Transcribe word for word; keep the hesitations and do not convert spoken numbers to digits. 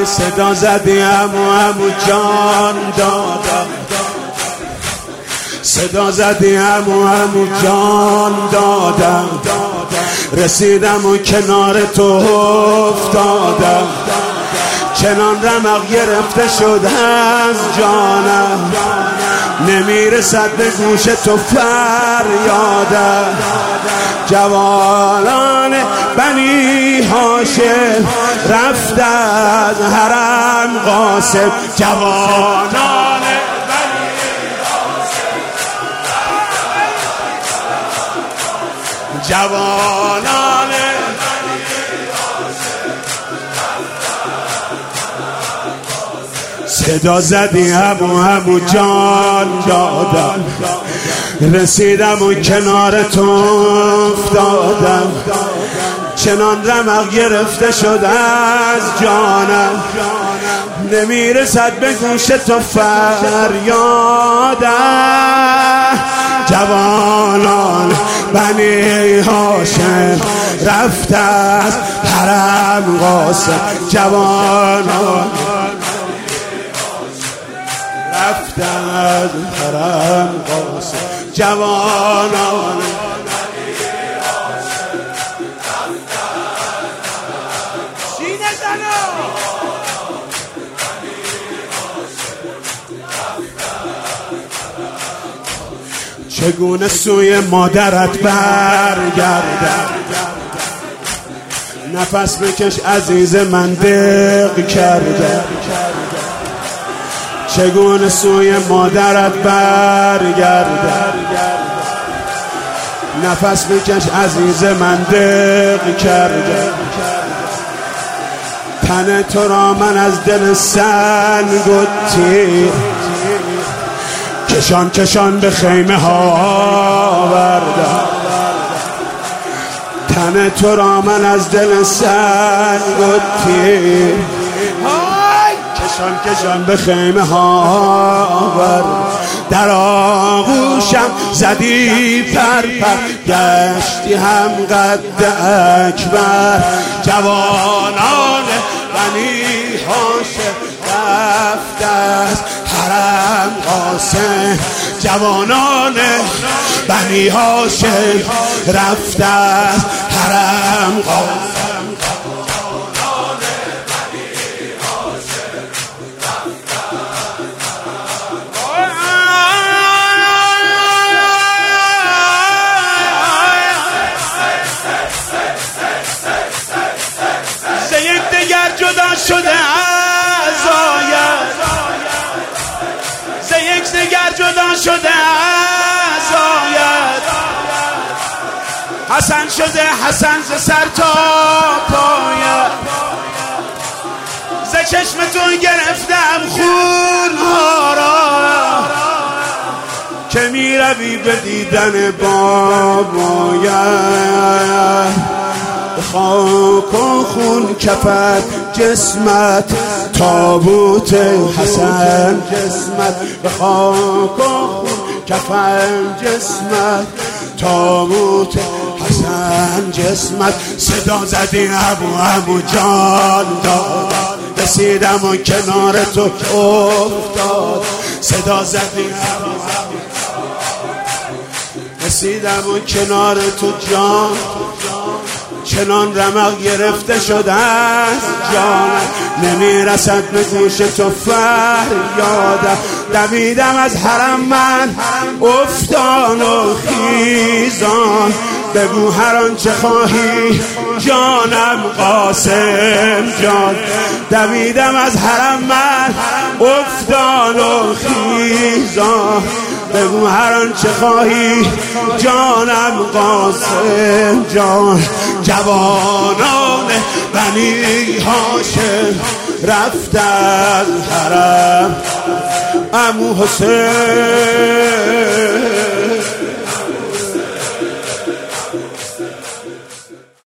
صدا زدی عمو عمو جان دادم، صدا زدی عمو عمو جان دادم، رسیدم و کنار تو افتادم، چنان رمق گرفته شد از جانم، نمیرسد به گوش تو فریادم. جوانان بنی هاشم رفت از حرم قاسم، جوانان بنی هاشم، جوانان صدا زدی عمو عمو جان دادم، رسیدم و کنار تو افتادم، چنان رمق گرفته شد از جانم، نمیرسد به گوش تو فریادم. جوانان بنی هاشم رفت از حرم قاسم، جوانان رفت از حرم قاسم، جوانان سینه زنا چگونه سوی مادرت برگردم، نفس بکش عزیز من دق کرده، چگونه سوی مادرت برگردم، نفس بکش عزیز من دق کرده، تن تو را من از دل سنگ و تیر کشان کشان به خیمه ها بردم، تن تو را من از دل سنگ و تیر کشان کشان به خیمه ها بردم، در آغوشم زدی پر پر گشتی هم قد اکبر، جوانان بنی هاشم رفت از حرم قاسم، جوانان بنی هاشم رفت از حرم قاسم، جدا شده از آید، ز یک دگر جدا شده از آید، حسن شده حسن ز سر تا پایت، ز چشمتون گرفتم خون ها را که می روی به دیدن بابایت، خاک و خون کفت جسمت تابوت حسن جسمت، به خاک و خون کفت جسمت تابوت حسن جسمت، صدا زدی عمو عمو جان دادم، رسیدم و کنار تو افتاد، صدا زدی عمو عمو رسیدم و کنار تو جان، چنان رمق گرفته شد از جانم، نمیرسد به گوش تو فریادم. دویدم از حرم من افتان و خیزان، بگو هر آنچه خواهی جانم قاسم جان، دویدم از حرم من افتان و خیزان، بگو هر آنچه خواهی جانم قاسم جان، جوانان بنی هاشم رفت از حرم عمو حسین.